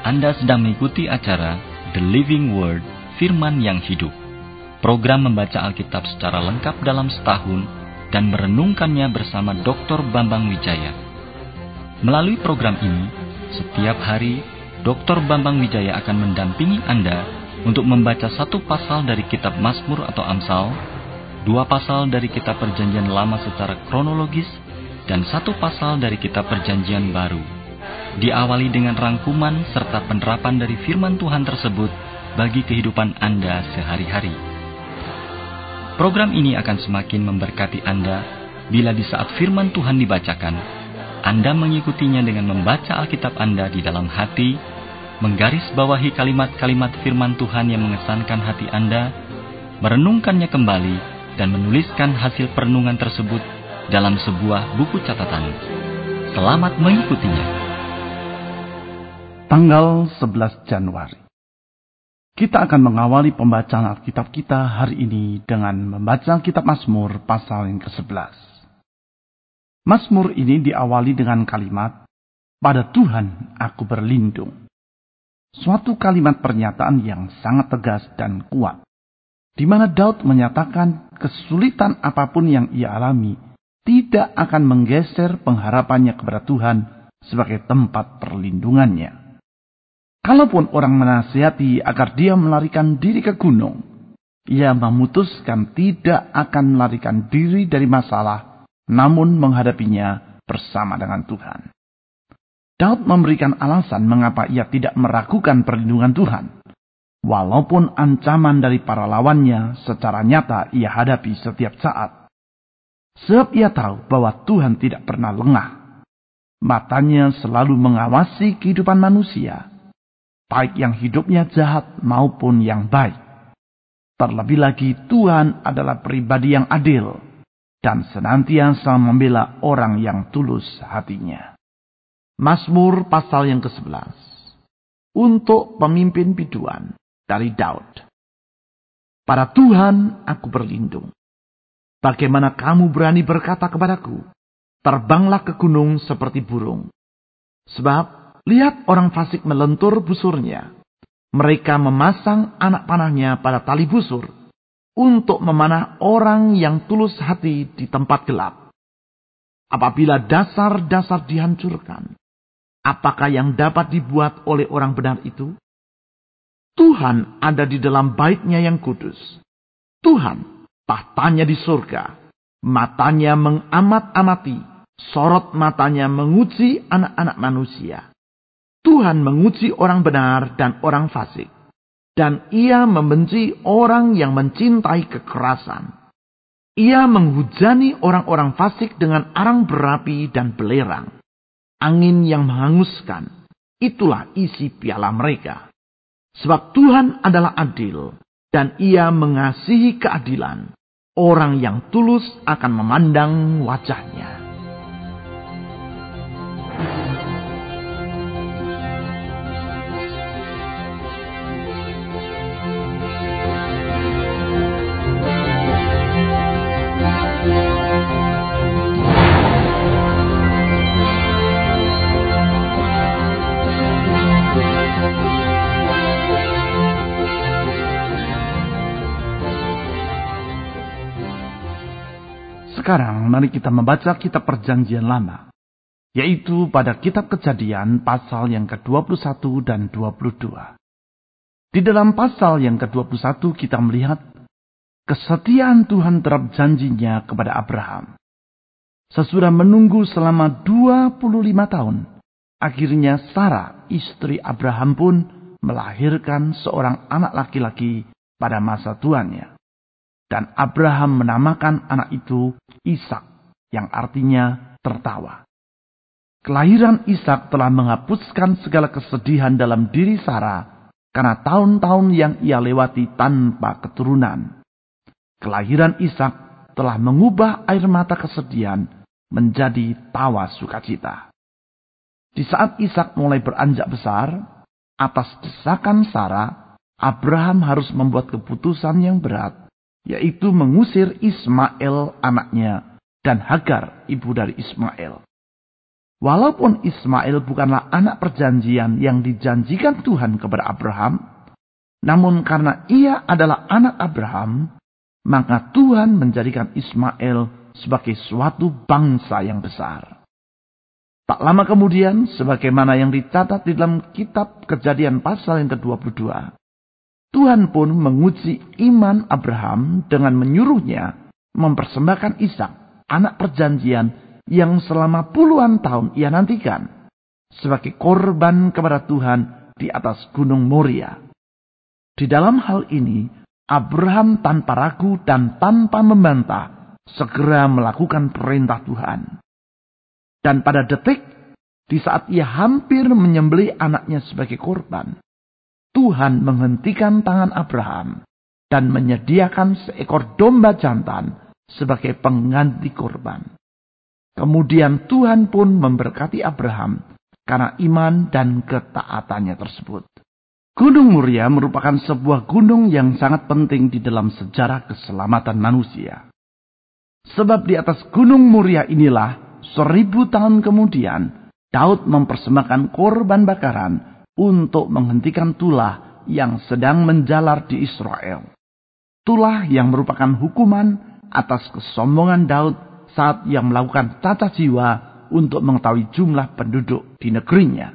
Anda sedang mengikuti acara The Living Word, Firman yang Hidup. Program membaca Alkitab secara lengkap dalam setahun dan merenungkannya bersama Dr. Bambang Wijaya. Melalui program ini, setiap hari Dr. Bambang Wijaya akan mendampingi Anda untuk membaca satu pasal dari kitab Mazmur atau Amsal, dua pasal dari kitab Perjanjian Lama secara kronologis, dan satu pasal dari kitab Perjanjian Baru. Diawali dengan rangkuman serta penerapan dari firman Tuhan tersebut bagi kehidupan Anda sehari-hari. Program ini akan semakin memberkati Anda bila di saat firman Tuhan dibacakan, Anda mengikutinya dengan membaca Alkitab Anda di dalam hati, menggarisbawahi kalimat-kalimat firman Tuhan yang mengesankan hati Anda, merenungkannya kembali, dan menuliskan hasil perenungan tersebut dalam sebuah buku catatan. Selamat mengikutinya. Tanggal 11 Januari. Kita akan mengawali pembacaan Alkitab kita hari ini dengan membaca kitab Mazmur pasal yang ke-11. Mazmur ini diawali dengan kalimat, "Pada Tuhan aku berlindung." Suatu kalimat pernyataan yang sangat tegas dan kuat, di mana Daud menyatakan kesulitan apapun yang ia alami tidak akan menggeser pengharapannya kepada Tuhan sebagai tempat perlindungannya. Kalaupun orang menasihati agar dia melarikan diri ke gunung, ia memutuskan tidak akan melarikan diri dari masalah, namun menghadapinya bersama dengan Tuhan. Daud memberikan alasan mengapa ia tidak meragukan perlindungan Tuhan, walaupun ancaman dari para lawannya secara nyata ia hadapi setiap saat. Sebab ia tahu bahwa Tuhan tidak pernah lengah. Matanya selalu mengawasi kehidupan manusia, baik yang hidupnya jahat maupun yang baik. Terlebih lagi Tuhan adalah pribadi yang adil dan senantiasa membela orang yang tulus hatinya. Mazmur pasal yang ke-11. Untuk pemimpin biduan dari Daud. Pada Tuhan aku berlindung. Bagaimana kamu berani berkata kepadaku, terbanglah ke gunung seperti burung. Sebab lihat orang fasik melentur busurnya. Mereka memasang anak panahnya pada tali busur untuk memanah orang yang tulus hati di tempat gelap. Apabila dasar-dasar dihancurkan, apakah yang dapat dibuat oleh orang benar itu? Tuhan ada di dalam bait-Nya yang kudus. Tuhan tahtanya di surga. Matanya mengamat-amati, sorot matanya menguji anak-anak manusia. Tuhan menguji orang benar dan orang fasik. Dan ia membenci orang yang mencintai kekerasan. Ia menghujani orang-orang fasik dengan arang berapi dan belerang. Angin yang menghanguskan, itulah isi piala mereka. Sebab Tuhan adalah adil, dan ia mengasihi keadilan. Orang yang tulus akan memandang wajahnya. Sekarang mari kita membaca kitab Perjanjian Lama, yaitu pada kitab Kejadian pasal yang ke-21 dan 22. Di dalam pasal yang ke-21 kita melihat kesetiaan Tuhan terhadap janjinya kepada Abraham. Sesudah menunggu selama 25 tahun, akhirnya Sarah, istri Abraham pun melahirkan seorang anak laki-laki pada masa tuannya. Dan Abraham menamakan anak itu Ishak, yang artinya tertawa. Kelahiran Ishak telah menghapuskan segala kesedihan dalam diri Sarah karena tahun-tahun yang ia lewati tanpa keturunan. Kelahiran Ishak telah mengubah air mata kesedihan menjadi tawa sukacita. Di saat Ishak mulai beranjak besar, atas desakan Sarah, Abraham harus membuat keputusan yang berat, yaitu mengusir Ismail anaknya dan Hagar ibu dari Ismail. Walaupun Ismail bukanlah anak perjanjian yang dijanjikan Tuhan kepada Abraham, namun karena ia adalah anak Abraham, maka Tuhan menjadikan Ismail sebagai suatu bangsa yang besar. Tak lama kemudian, sebagaimana yang dicatat di dalam kitab Kejadian pasal yang ke-22, Tuhan pun menguji iman Abraham dengan menyuruhnya mempersembahkan Ishak, anak perjanjian yang selama puluhan tahun ia nantikan, sebagai korban kepada Tuhan di atas Gunung Moria. Di dalam hal ini, Abraham tanpa ragu dan tanpa membantah segera melakukan perintah Tuhan. Dan pada detik, di saat ia hampir menyembelih anaknya sebagai korban, Tuhan menghentikan tangan Abraham dan menyediakan seekor domba jantan sebagai pengganti korban. Kemudian Tuhan pun memberkati Abraham karena iman dan ketaatannya tersebut. Gunung Moria merupakan sebuah gunung yang sangat penting di dalam sejarah keselamatan manusia. Sebab di atas Gunung Moria inilah 1000 tahun kemudian, Daud mempersembahkan korban bakaran untuk menghentikan tulah yang sedang menjalar di Israel. Tulah yang merupakan hukuman atas kesombongan Daud saat ia melakukan cacat jiwa untuk mengetahui jumlah penduduk di negerinya.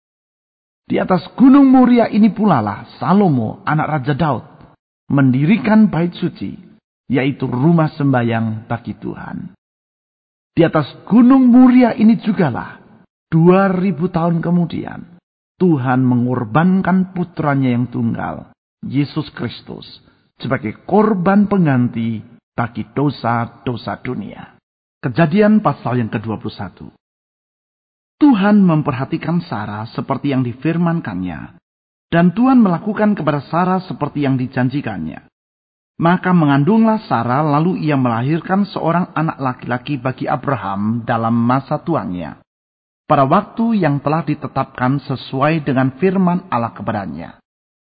Di atas Gunung Moria ini pula lah Salomo, anak Raja Daud, mendirikan bait suci, yaitu rumah sembahyang bagi Tuhan. Di atas Gunung Moria ini jugalah 2000 tahun kemudian Tuhan mengorbankan putranya yang tunggal, Yesus Kristus, sebagai korban pengganti bagi dosa-dosa dunia. Kejadian pasal yang ke-21. Tuhan memperhatikan Sarah seperti yang difirmankannya, dan Tuhan melakukan kepada Sarah seperti yang dijanjikannya. Maka mengandunglah Sarah, lalu ia melahirkan seorang anak laki-laki bagi Abraham dalam masa tuanya, pada waktu yang telah ditetapkan sesuai dengan firman Allah kepadanya.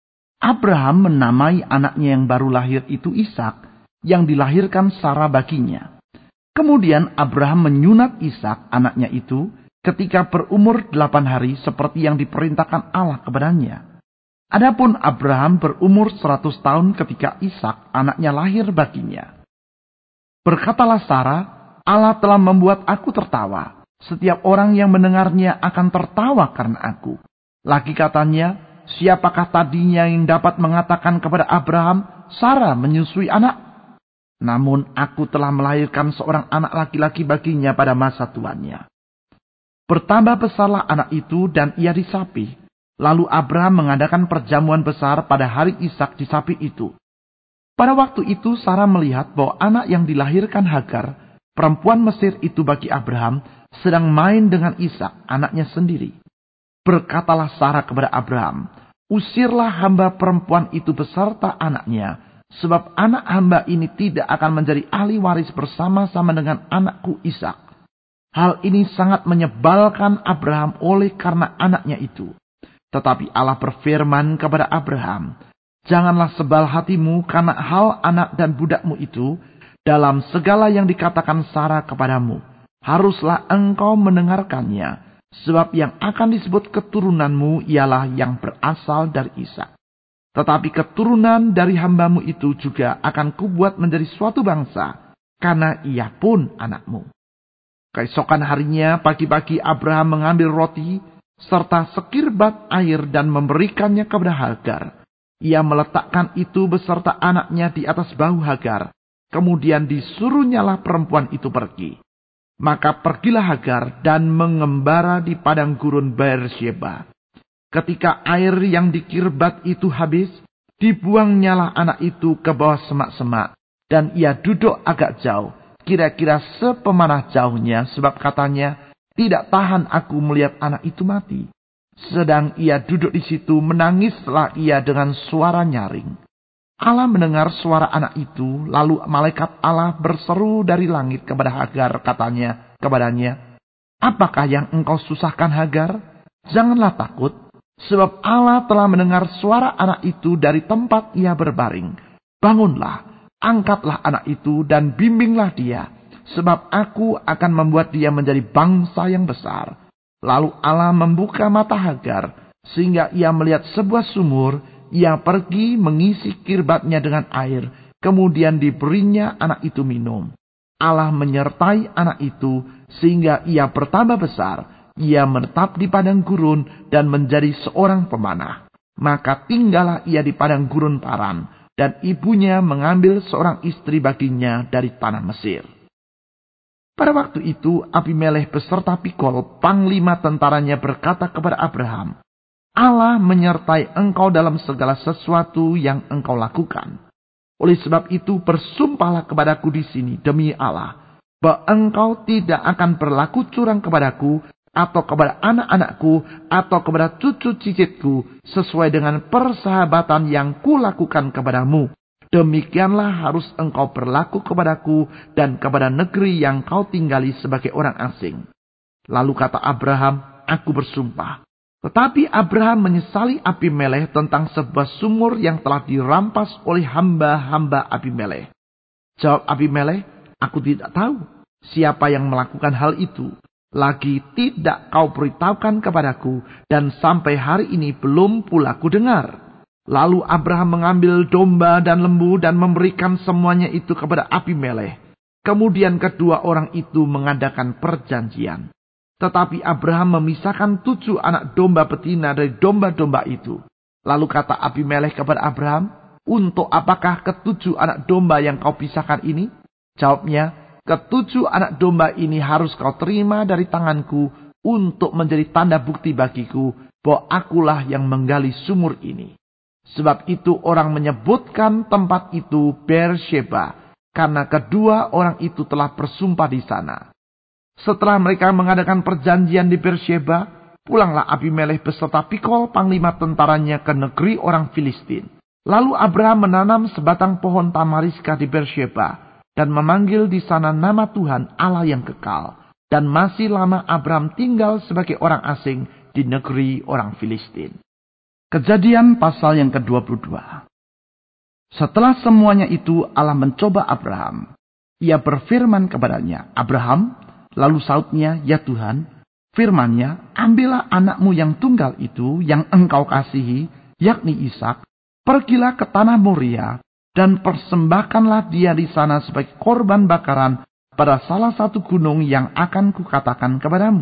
Abraham menamai anaknya yang baru lahir itu Ishak, yang dilahirkan Sarah baginya. Kemudian Abraham menyunat Ishak anaknya itu ketika berumur 8 hari seperti yang diperintahkan Allah kepadanya. Adapun Abraham berumur 100 tahun ketika Ishak anaknya lahir baginya. Berkatalah Sarah, Allah telah membuat aku tertawa. Setiap orang yang mendengarnya akan tertawa karena aku. Lagi katanya, siapakah tadinya yang dapat mengatakan kepada Abraham, Sarah menyusui anak? Namun aku telah melahirkan seorang anak laki-laki baginya pada masa tuannya. Bertambah besarlah anak itu dan ia disapi. Lalu Abraham mengadakan perjamuan besar pada hari Ishak disapi itu. Pada waktu itu Sarah melihat bahwa anak yang dilahirkan Hagar, perempuan Mesir itu bagi Abraham, sedang main dengan Ishak, anaknya sendiri. Berkatalah Sarah kepada Abraham, usirlah hamba perempuan itu beserta anaknya, sebab anak hamba ini tidak akan menjadi ahli waris bersama-sama dengan anakku Ishak. Hal ini sangat menyebalkan Abraham oleh karena anaknya itu. Tetapi Allah berfirman kepada Abraham, janganlah sebal hatimu karena hal anak dan budakmu itu dalam segala yang dikatakan Sarah kepadamu. Haruslah engkau mendengarkannya, sebab yang akan disebut keturunanmu ialah yang berasal dari Ishak. Tetapi keturunan dari hambamu itu juga akan kubuat menjadi suatu bangsa, karena ia pun anakmu. Keesokan harinya pagi-pagi Abraham mengambil roti serta sekirbat air dan memberikannya kepada Hagar. Ia meletakkan itu beserta anaknya di atas bahu Hagar. Kemudian disuruhnyalah perempuan itu pergi. Maka pergilah Hagar dan mengembara di padang gurun Beersheba. Ketika air yang dikirbat itu habis, dibuangnyalah anak itu ke bawah semak-semak. Dan ia duduk agak jauh, kira-kira sepemanah jauhnya, sebab katanya, tidak tahan aku melihat anak itu mati. Sedang ia duduk di situ, menangislah ia dengan suara nyaring. Allah mendengar suara anak itu, lalu malaikat Allah berseru dari langit kepada Hagar, katanya kepadanya, apakah yang engkau susahkan Hagar? Janganlah takut, sebab Allah telah mendengar suara anak itu dari tempat ia berbaring. Bangunlah, angkatlah anak itu dan bimbinglah dia, sebab aku akan membuat dia menjadi bangsa yang besar. Lalu Allah membuka mata Hagar, sehingga ia melihat sebuah sumur. Ia pergi mengisi kirbatnya dengan air, kemudian diberinya anak itu minum. Allah menyertai anak itu, sehingga ia bertambah besar. Ia menetap di padang gurun dan menjadi seorang pemanah. Maka tinggallah ia di padang gurun Paran, dan ibunya mengambil seorang istri baginya dari tanah Mesir. Pada waktu itu Abimelekh beserta Pikol, panglima tentaranya, berkata kepada Abraham, Allah menyertai engkau dalam segala sesuatu yang engkau lakukan. Oleh sebab itu bersumpahlah kepadaku di sini demi Allah, bahwa engkau tidak akan berlaku curang kepadaku, atau kepada anak-anakku, atau kepada cucu cicitku, sesuai dengan persahabatan yang kulakukan kepadamu. Demikianlah harus engkau berlaku kepadaku dan kepada negeri yang kau tinggali sebagai orang asing. Lalu kata Abraham, aku bersumpah. Tetapi Abraham menyesali Abimelekh tentang sebuah sumur yang telah dirampas oleh hamba-hamba Abimelekh. Jawab Abimelekh, aku tidak tahu siapa yang melakukan hal itu. Lagi tidak kau beritahukan kepadaku, dan sampai hari ini belum pula ku dengar. Lalu Abraham mengambil domba dan lembu dan memberikan semuanya itu kepada Abimelekh. Kemudian kedua orang itu mengadakan perjanjian. Tetapi Abraham memisahkan 7 anak domba betina dari domba-domba itu. Lalu kata Abimelekh kepada Abraham, untuk apakah 7 anak domba yang kau pisahkan ini? Jawabnya, 7 anak domba ini harus kau terima dari tanganku untuk menjadi tanda bukti bagiku bahwa akulah yang menggali sumur ini. Sebab itu orang menyebutkan tempat itu Beersheba, karena kedua orang itu telah bersumpah di sana. Setelah mereka mengadakan perjanjian di Beersheba, pulanglah Abimelekh beserta Pikol, panglima tentaranya, ke negeri orang Filistin. Lalu Abraham menanam sebatang pohon tamariska di Beersheba, dan memanggil di sana nama Tuhan Allah yang kekal. Dan masih lama Abraham tinggal sebagai orang asing di negeri orang Filistin. Kejadian pasal yang ke-22. Setelah semuanya itu Allah mencoba Abraham. Ia berfirman kepadanya, Abraham. Lalu sautnya, ya Tuhan, firman-Nya, ambillah anakmu yang tunggal itu yang engkau kasihi, yakni Ishak, pergilah ke tanah Moria, dan persembahkanlah dia di sana sebagai korban bakaran pada salah satu gunung yang akan kukatakan kepadamu.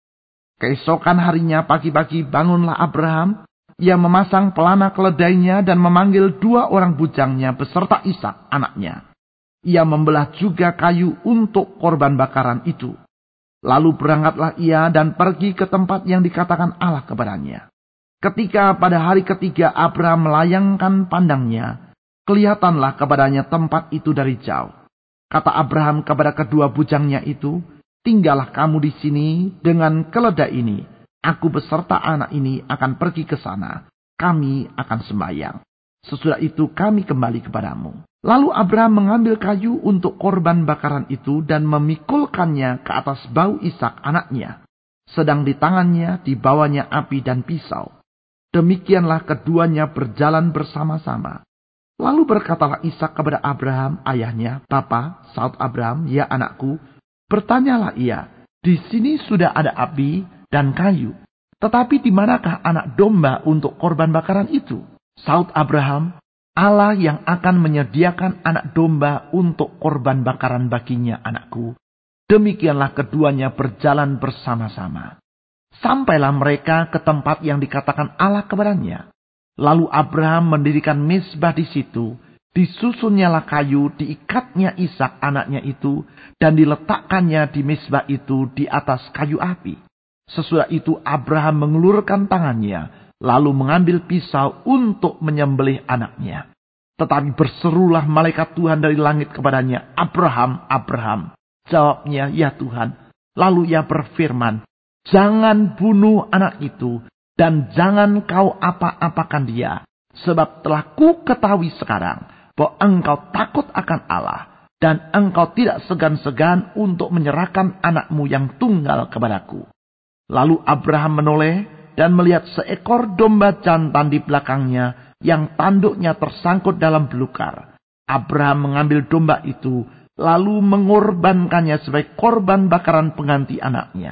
Keesokan harinya pagi-pagi bangunlah Abraham, ia memasang pelana keledainya dan memanggil 2 orang bujangnya beserta Ishak anaknya. Ia membelah juga kayu untuk korban bakaran itu. Lalu berangkatlah ia dan pergi ke tempat yang dikatakan Allah kepadanya. Ketika pada hari ketiga Abraham melayangkan pandangnya, kelihatanlah kepadanya tempat itu dari jauh. Kata Abraham kepada kedua bujangnya itu, tinggallah kamu di sini dengan keledai ini. Aku beserta anak ini akan pergi ke sana. Kami akan sembahyang. Sesudah itu kami kembali kepadamu. Lalu Abraham mengambil kayu untuk korban bakaran itu dan memikulkannya ke atas bahu Ishak anaknya. Sedang di tangannya dibawanya api dan pisau. Demikianlah keduanya berjalan bersama-sama. Lalu berkatalah Ishak kepada Abraham ayahnya, Bapa, saut Abraham, ya anakku. Bertanyalah ia, di sini sudah ada api dan kayu. Tetapi di manakah anak domba untuk korban bakaran itu? Saut Abraham, Allah yang akan menyediakan anak domba untuk korban bakaran baginya anakku. Demikianlah keduanya berjalan bersama-sama. Sampailah mereka ke tempat yang dikatakan Allah kepadanya. Lalu Abraham mendirikan mezbah di situ. Disusunnyalah kayu, diikatnya Ishak anaknya itu, dan diletakkannya di mezbah itu di atas kayu api. Sesudah itu Abraham mengulurkan tangannya, lalu mengambil pisau untuk menyembelih anaknya. Tetapi berserulah malaikat Tuhan dari langit kepadanya, Abraham, Abraham. Jawabnya, ya Tuhan. Lalu ia berfirman, jangan bunuh anak itu, dan jangan kau apa-apakan dia. Sebab telah ku ketahui sekarang, bahwa engkau takut akan Allah, dan engkau tidak segan-segan untuk menyerahkan anakmu yang tunggal kepadaku. Lalu Abraham menoleh dan melihat seekor domba jantan di belakangnya yang tanduknya tersangkut dalam belukar. Abraham mengambil domba itu lalu mengorbankannya sebagai korban bakaran pengganti anaknya.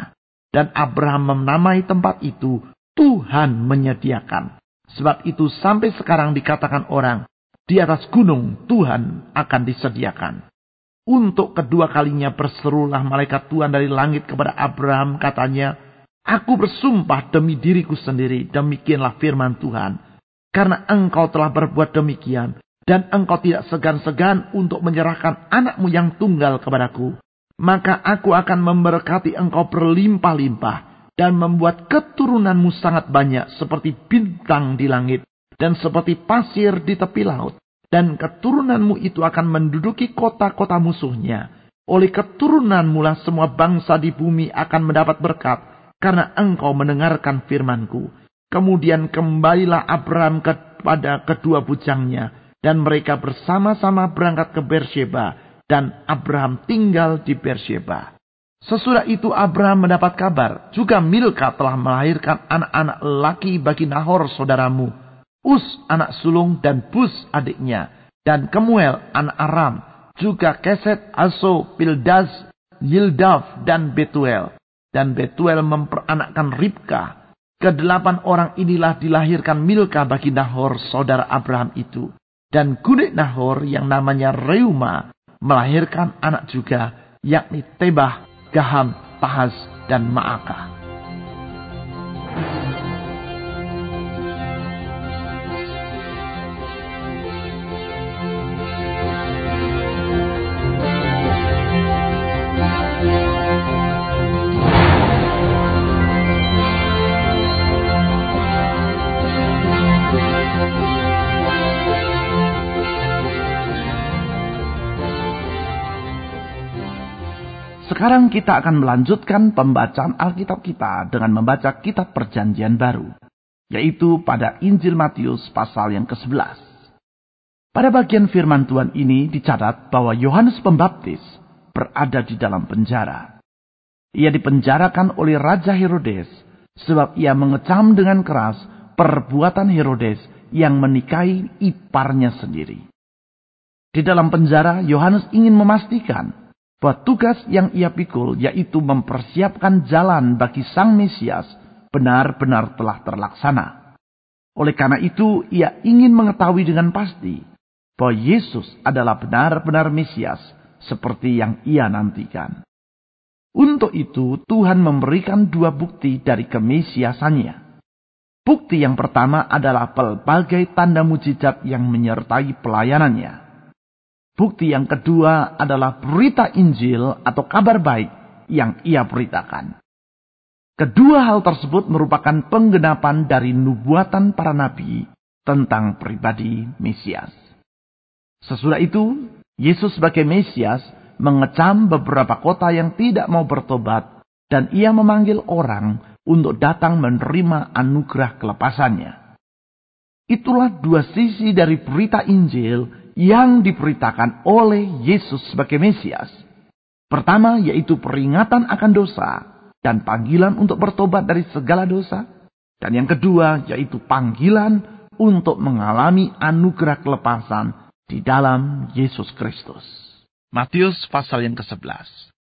Dan Abraham menamai tempat itu Tuhan menyediakan. Sebab itu sampai sekarang dikatakan orang, di atas gunung Tuhan akan disediakan. Untuk kedua kalinya berserulah malaikat Tuhan dari langit kepada Abraham, katanya, "Aku bersumpah demi diriku sendiri, demikianlah firman Tuhan. Karena engkau telah berbuat demikian, dan engkau tidak segan-segan untuk menyerahkan anakmu yang tunggal kepadaku, maka aku akan memberkati engkau berlimpah-limpah, dan membuat keturunanmu sangat banyak seperti bintang di langit, dan seperti pasir di tepi laut. Dan keturunanmu itu akan menduduki kota-kota musuhnya. Oleh keturunanmu lah semua bangsa di bumi akan mendapat berkat, karena engkau mendengarkan firmanku." Kemudian kembalilah Abraham kepada kedua bujangnya, dan mereka bersama-sama berangkat ke Beersheba, dan Abraham tinggal di Beersheba. Sesudah itu Abraham mendapat kabar, juga Milka telah melahirkan anak-anak laki bagi Nahor saudaramu, Us anak sulung dan Bus adiknya, dan Kemuel anak Aram, juga Keset, Aso, Pildaz, Yildav, dan Betuel. Dan Betuel memperanakkan Ribka. Kedelapan orang inilah dilahirkan Milka bagi Nahor saudara Abraham itu. Dan kunik Nahor yang namanya Reuma melahirkan anak juga, yakni Tebah, Gaham, Tahas, dan Maakah. Sekarang kita akan melanjutkan pembacaan Alkitab kita dengan membaca kitab Perjanjian Baru, yaitu pada Injil Matius pasal yang ke-11. Pada bagian firman Tuhan ini dicatat bahwa Yohanes Pembaptis berada di dalam penjara. Ia dipenjarakan oleh Raja Herodes sebab ia mengecam dengan keras perbuatan Herodes yang menikahi iparnya sendiri. Di dalam penjara, Yohanes ingin memastikan bahwa tugas yang ia pikul, yaitu mempersiapkan jalan bagi Sang Mesias, benar-benar telah terlaksana. Oleh karena itu, ia ingin mengetahui dengan pasti bahwa Yesus adalah benar-benar Mesias, seperti yang ia nantikan. Untuk itu, Tuhan memberikan dua bukti dari kemesiasannya. Bukti yang pertama adalah pelbagai tanda mujizat yang menyertai pelayanannya. Bukti yang kedua adalah berita Injil atau kabar baik yang ia beritakan. Kedua hal tersebut merupakan penggenapan dari nubuatan para nabi tentang pribadi Mesias. Sesudah itu, Yesus sebagai Mesias mengecam beberapa kota yang tidak mau bertobat, dan ia memanggil orang untuk datang menerima anugerah kelepasannya. Itulah dua sisi dari berita Injil yang diberitakan oleh Yesus sebagai Mesias. Pertama, yaitu peringatan akan dosa dan panggilan untuk bertobat dari segala dosa. Dan yang kedua, yaitu panggilan untuk mengalami anugerah kelepasan di dalam Yesus Kristus. Matius pasal yang ke-11.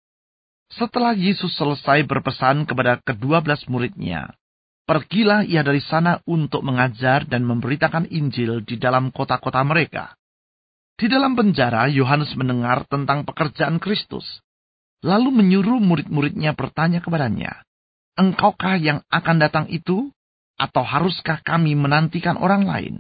Setelah Yesus selesai berpesan kepada ke-12 muridnya, pergilah ia dari sana untuk mengajar dan memberitakan Injil di dalam kota-kota mereka. Di dalam penjara, Yohanes mendengar tentang pekerjaan Kristus, lalu menyuruh murid-muridnya bertanya kepadanya, "Engkaukah yang akan datang itu, atau haruskah kami menantikan orang lain?"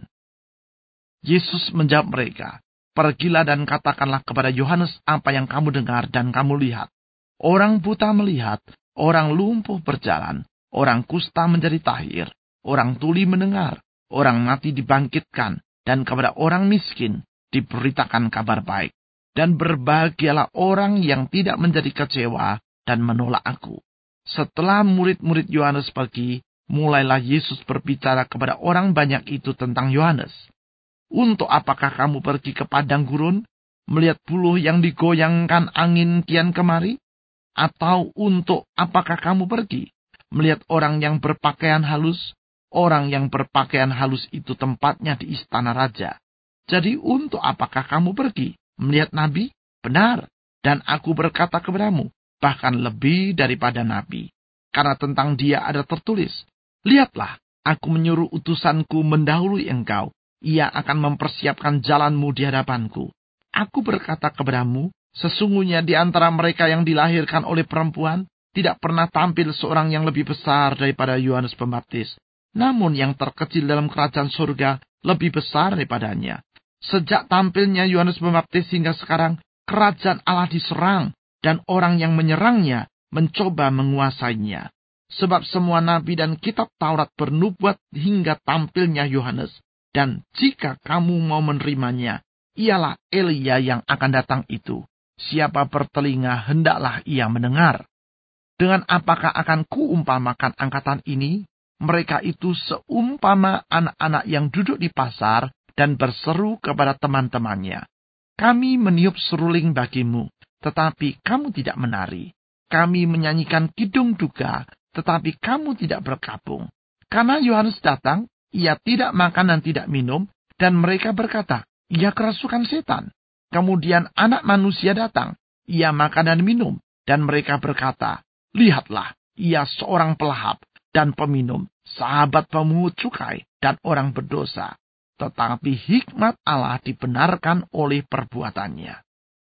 Yesus menjawab mereka, "Pergilah dan katakanlah kepada Yohanes apa yang kamu dengar dan kamu lihat. Orang buta melihat, orang lumpuh berjalan, orang kusta menjadi tahir, orang tuli mendengar, orang mati dibangkitkan, dan kepada orang miskin diberitakan kabar baik. Dan berbahagialah orang yang tidak menjadi kecewa dan menolak aku." Setelah murid-murid Yohanes pergi, mulailah Yesus berbicara kepada orang banyak itu tentang Yohanes. "Untuk apakah kamu pergi ke padang gurun, melihat buluh yang digoyangkan angin kian kemari? Atau untuk apakah kamu pergi, melihat orang yang berpakaian halus? Orang yang berpakaian halus itu tempatnya di istana raja. Jadi untuk apakah kamu pergi? Melihat nabi? Benar. Dan aku berkata kepadamu, bahkan lebih daripada nabi. karena tentang dia ada tertulis, lihatlah, aku menyuruh utusanku mendahului engkau. Ia akan mempersiapkan jalanmu di hadapanku. Aku berkata kepadamu, sesungguhnya di antara mereka yang dilahirkan oleh perempuan, tidak pernah tampil seorang yang lebih besar daripada Yohanes Pembaptis. Namun yang terkecil dalam kerajaan surga lebih besar daripadanya. Sejak tampilnya Yohanes Pembaptis hingga sekarang, kerajaan Allah diserang, dan orang yang menyerangnya mencoba menguasainya. Sebab semua nabi dan kitab Taurat bernubuat hingga tampilnya Yohanes. Dan jika kamu mau menerimanya, ialah Elia yang akan datang itu. Siapa bertelinga, hendaklah ia mendengar. Dengan apakah akan kuumpamakan angkatan ini? Mereka itu seumpama anak-anak yang duduk di pasar dan berseru kepada teman-temannya. Kami meniup seruling bagimu, tetapi kamu tidak menari. Kami menyanyikan kidung duga, tetapi kamu tidak berkabung. Karena Yohanes datang, ia tidak makan dan tidak minum, dan mereka berkata, ia kerasukan setan. Kemudian anak manusia datang, ia makan dan minum, dan mereka berkata, lihatlah, ia seorang pelahap dan peminum, sahabat pemungut cukai dan orang berdosa. Tetapi hikmat Allah dibenarkan oleh perbuatannya.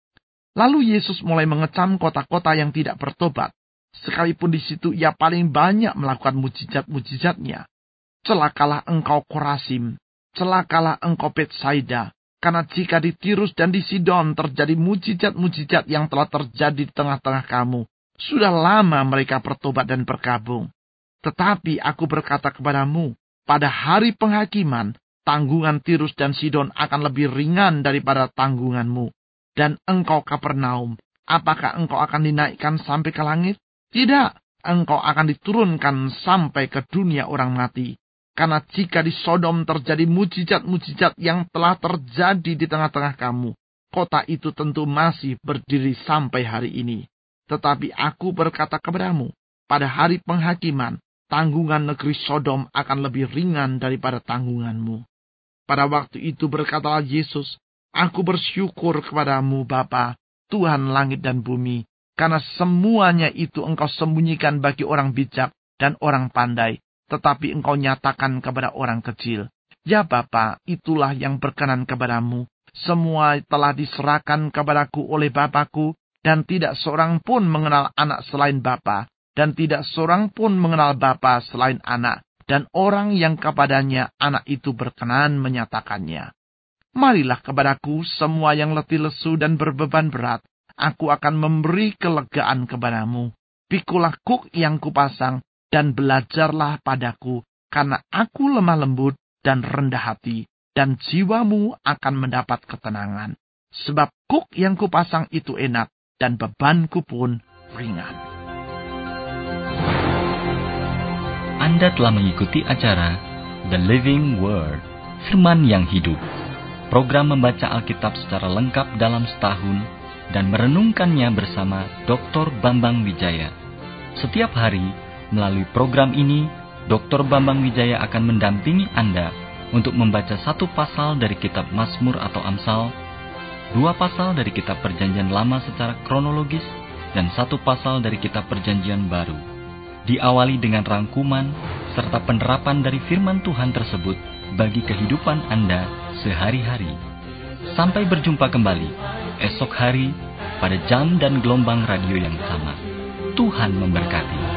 Lalu Yesus mulai mengecam kota-kota yang tidak bertobat, sekalipun di situ ia paling banyak melakukan mujizat-mujizatnya. Celakalah engkau Korasim, celakalah engkau Betsaida, karena jika di Tirus dan di Sidon terjadi mujizat-mujizat yang telah terjadi di tengah-tengah kamu, sudah lama mereka bertobat dan bergabung. Tetapi aku berkata kepadamu, pada hari penghakiman, tanggungan Tirus dan Sidon akan lebih ringan daripada tanggunganmu. Dan engkau Kapernaum, apakah engkau akan dinaikkan sampai ke langit? Tidak, engkau akan diturunkan sampai ke dunia orang mati. Karena jika di Sodom terjadi mujizat-mujizat yang telah terjadi di tengah-tengah kamu, kota itu tentu masih berdiri sampai hari ini. Tetapi aku berkata kepadamu, pada hari penghakiman, tanggungan negeri Sodom akan lebih ringan daripada tanggunganmu. Pada waktu itu berkatalah Yesus, aku bersyukur kepadamu Bapa, Tuhan langit dan bumi, karena semuanya itu engkau sembunyikan bagi orang bijak dan orang pandai, tetapi engkau nyatakan kepada orang kecil. Ya Bapa, itulah yang berkenan kepadamu. Semua telah diserahkan kepadaku oleh Bapakku, dan tidak seorang pun mengenal anak selain Bapa, dan tidak seorang pun mengenal Bapa selain anak, dan orang yang kepadanya anak itu berkenan menyatakannya. Marilah kepadaku semua yang letih lesu dan berbeban berat, aku akan memberi kelegaan kepadamu. Pikulah kuk yang kupasang, dan belajarlah padaku, karena aku lemah lembut dan rendah hati, dan jiwamu akan mendapat ketenangan. Sebab kuk yang kupasang itu enak, dan bebanku pun ringan. Anda telah mengikuti acara The Living Word, Firman yang Hidup. Program membaca Alkitab secara lengkap dalam setahun dan merenungkannya bersama Dr. Bambang Wijaya. Setiap hari, melalui program ini, Dr. Bambang Wijaya akan mendampingi Anda untuk membaca satu pasal dari kitab Mazmur atau Amsal, 2 pasal dari kitab Perjanjian Lama secara kronologis, dan 1 pasal dari kitab Perjanjian Baru. Diawali dengan rangkuman serta penerapan dari firman Tuhan tersebut bagi kehidupan Anda sehari-hari. Sampai berjumpa kembali esok hari pada jam dan gelombang radio yang sama. Tuhan memberkati.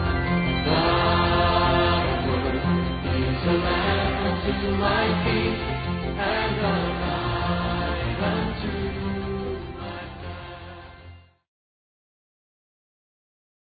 To my feet.